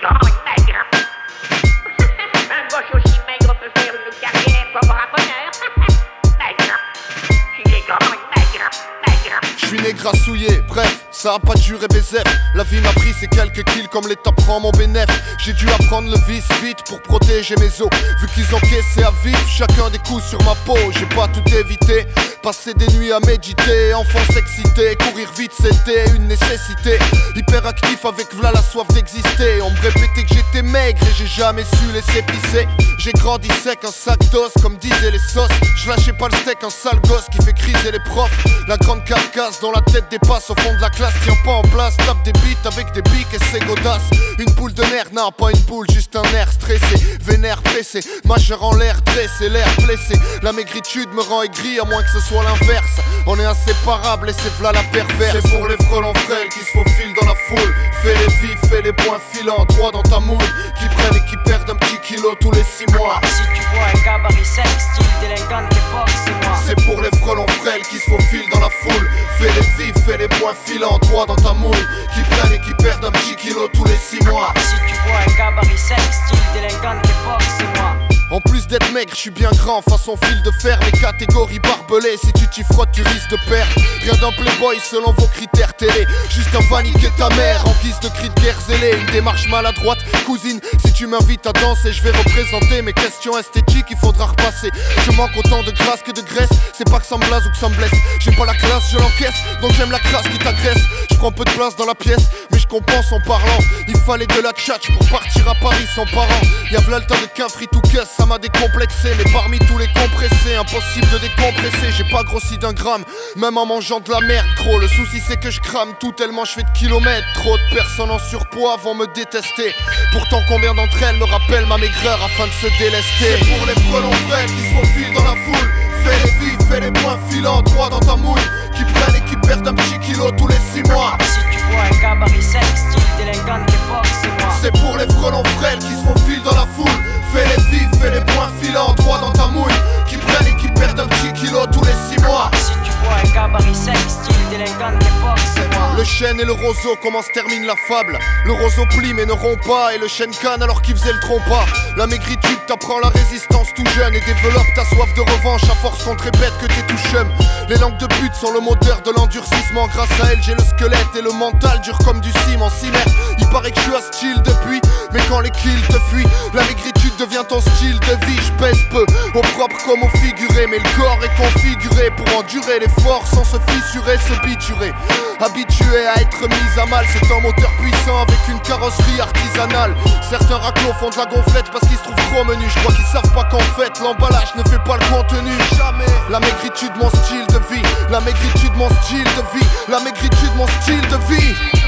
grande maigre. Un gauche aussi maigre peut faire une carrière comme rafonneur. Maigre. Il est grand, maigre, maigre. J'suis né grassouillé, bref, ça a pas duré baiser. La vie m'a pris ces quelques kills comme l'État prend mon bénéf. J'ai dû apprendre le vice vite pour protéger mes os. Vu qu'ils encaissaient à vif chacun des coups sur ma peau. J'ai pas tout évité, passer des nuits à méditer. Enfance excité, courir vite c'était une nécessité. Hyperactif avec v'là la soif d'exister. On me répétait que j'étais maigre et j'ai jamais su laisser pisser. J'ai grandi sec, un sac d'os comme disaient les sauces. J'lâchais pas le steak, un sale gosse qui fait criser les profs. La grande carcasse dont la tête dépasse au fond de la classe. Tient pas en place, tape des beats avec des pics et c'est godasse. Une boule de nerf, non pas une boule, juste un air stressé. Vénère pressé, majeur en l'air dressé, l'air blessé. La maigritude me rend aigri à moins que ce soit l'inverse. On est inséparables et c'est v'là la perverse. C'est pour les frelons frêles qui se faufilent dans la foule. Fais les vifs, fais les points filants, droit dans ta moule. Qui prennent et qui perdent un petit kilo tous les 6 mois. Si tu vois un gabarit sec, style délinquant d'époque, c'est moi. C'est pour les frelons frêles qui se faufilent dans la foule. Fais les vifs, fais les points filants, droit dans ta moule. Qui prennent et qui perdent un petit kilo tous les 6 mois. Si tu vois un gabarit sec, style délinquant d'époque, c'est moi. En plus d'être maigre, je suis bien grand, façon fil de fer, les catégories barbelées. Si tu t'y frottes, tu risques de perdre. Rien d'un playboy selon vos critères télé. Juste un vaniquer ta mère en guise de cri de guerre zélé. Une démarche maladroite, cousine. Si tu m'invites à danser, je vais représenter mes questions esthétiques, il faudra repasser. Je manque autant de grâce que de graisse. C'est pas que ça me blase ou que ça me blesse. J'ai pas la classe, je l'encaisse. Donc j'aime la crasse qui t'agresse. Je prends peu de place dans la pièce, mais je compense en parlant. Il fallait de la tchatch pour partir à Paris sans parents. Y'a v'là le tas de qu'un free to caisse, ça m'a décomplexé. Mais parmi tous les compressés, impossible de décompresser. J'ai pas grossi d'un gramme, même en mangeant de la merde gros. Le souci c'est que je crame tout tellement je fais de kilomètres. Trop de personnes en surpoids vont me détester. Pourtant combien d'entre elles me rappellent ma maigreur afin de se délester. C'est pour les frelons frêles qui se faufilent dans la foule. Fais les vifs, fais les points filants, droit dans ta moule. Qui prennent et qui perdent un petit kilo tous les 6 mois. Si tu vois un gabarit sec, style délinquant d'époque, c'est moi. C'est pour les frelons frêles qui se faufilent dans la foule. Fais les vifs, fais les points filants, droit dans ta moule. Qui prennent et qui perdent un petit kilo tous les 6 mois. Si tu vois un gabarit sec, style délinquant d'époque, c'est moi. Le chêne et le roseau, comment se termine la fable? Le roseau plie mais ne rompt pas. Et le chêne canne alors qu'il faisait le trompas. La maigritude t'apprend la résistance tout jeune. Et développe ta soif de revanche à force qu'on te répète que t'es tout chum. Les langues de pute sont le moteur de l'endurcissement. Grâce à elle j'ai le squelette et le mental dur comme du ciment. Cimer, il paraît que je suis hostile depuis. Mais quand les kills te fuient, la maigritude devient ton style de vie. Je pèse peu, au propre comme au figuré. Mais le corps est configuré pour endurer l'effort sans se fissurer, se biturer. Habitué à être mis à mal, c'est un moteur puissant avec une carrosserie artisanale. Certains raclos font de la gonflette parce qu'ils se trouvent trop menus. Je crois qu'ils savent pas qu'en fait l'emballage ne fait pas le contenu. Jamais. La maigritude mon style de vie. La maigritude mon style de vie. La maigritude mon style de vie.